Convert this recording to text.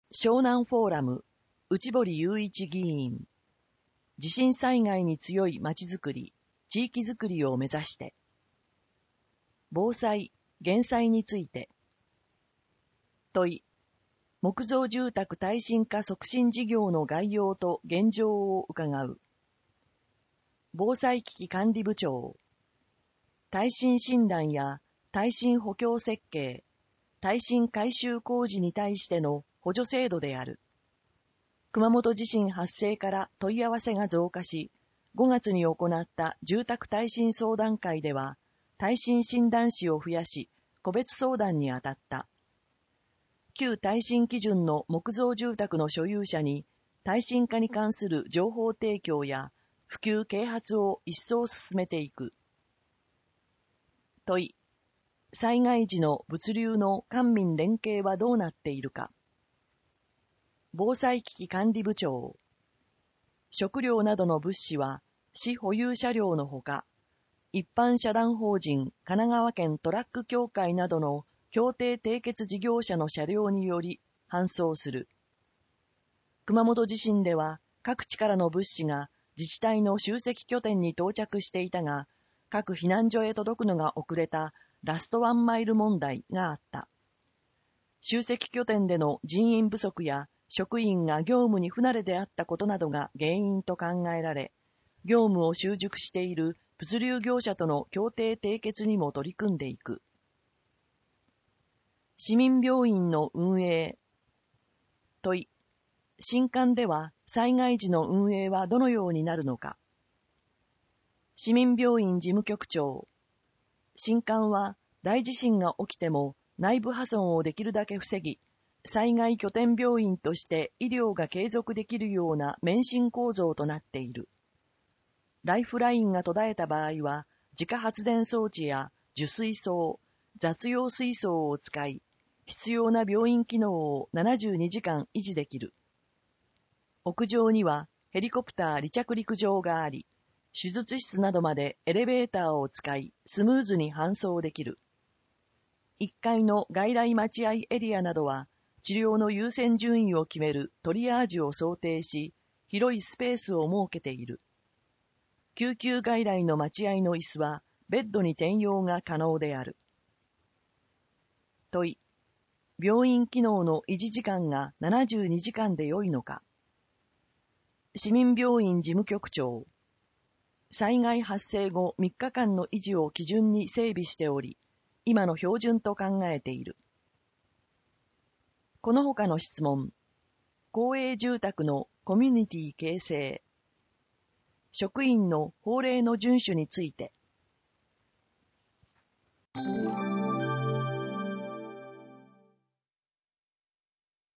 湘南フォーラム内堀雄一議員、地震災害に強いまちづくり、地域づくりを目指して、防災・減災について、問い、木造住宅耐震化促進事業の概要と現状を伺う。防災危機管理部長、耐震診断や耐震補強設計、耐震改修工事に対しての補助制度である。熊本地震発生から問い合わせが増加し、5月に行った住宅耐震相談会では、耐震診断士を増やし、個別相談に当たった。旧耐震基準の木造住宅の所有者に、耐震化に関する情報提供や普及啓発を一層進めていく。問い、災害時の物流の官民連携はどうなっているか。防災危機管理部長、食料などの物資は市保有車両のほか、一般社団法人神奈川県トラック協会などの協定締結事業者の車両により搬送する。熊本地震では各地からの物資が自治体の集積拠点に到着していたが、各避難所へ届くのが遅れたラストワンマイル問題があった。集積拠点での人員不足や職員が業務に不慣れであったことなどが原因と考えられ、業務を習熟している物流業者との協定締結にも取り組んでいく。市民病院の運営。問い、新館では災害時の運営はどのようになるのか。市民病院事務局長、新館は大地震が起きても内部破損をできるだけ防ぎ、災害拠点病院として医療が継続できるような免震構造となっている。ライフラインが途絶えた場合は、自家発電装置や受水槽、雑用水槽を使い、必要な病院機能を72時間維持できる。屋上にはヘリコプター離着陸場があり、手術室などまでエレベーターを使い、スムーズに搬送できる。1階の外来待合エリアなどは、治療の優先順位を決めるトリアージを想定し、広いスペースを設けている。救急外来の待合の椅子は、ベッドに転用が可能である。問い、病院機能の維持時間が72時間で良いのか。市民病院事務局長、災害発生後3日間の維持を基準に整備しており、今の標準と考えている。この他の質問、公営住宅のコミュニティ形成、職員の法令の遵守について。